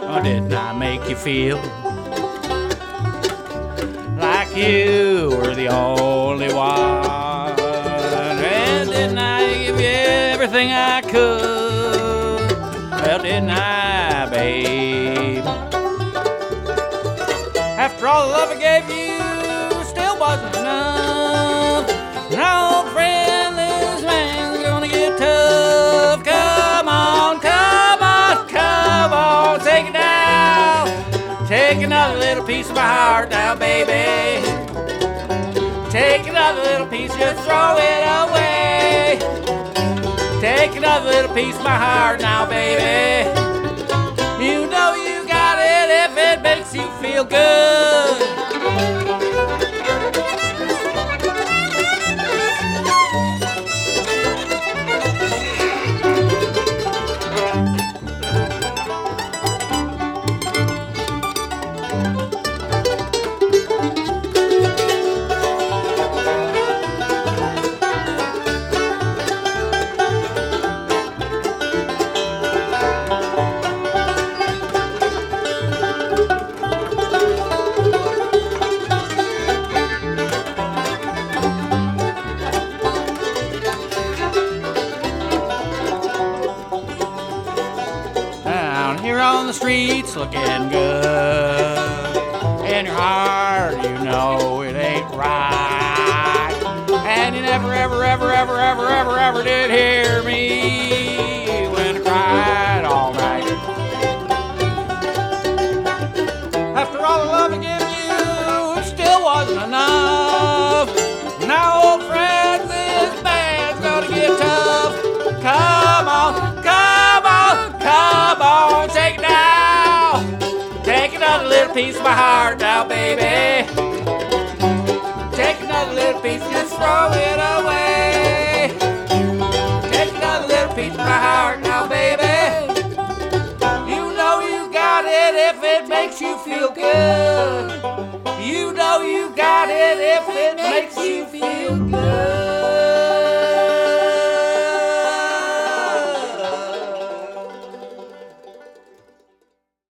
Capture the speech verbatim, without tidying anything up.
Or didn't I make you feel like you were the only one? And didn't I give you everything I could? Well, didn't I, babe? After all the love I gave you, still wasn't enough. No, friend, this man's gonna get tough. Come on, come on, come on, take it down. Take another little piece of my heart now, baby. Take another little piece, just throw it away. Take another little piece of my heart now, baby. You know you got it if it makes you feel good. Here on the streets looking good, in your heart you know it ain't right, and you never ever ever ever ever ever ever did hear me when I cried all night. After all the love I gave you, it still wasn't enough. Now old friends, this band's gonna get tough. Come on, come on, come on, take it down. Take another little piece of my heart now, baby. Take another little piece, just throw it away. Take another little piece of my heart now, baby. You know you got it if it makes you feel good. You know you got it if it makes you feel good.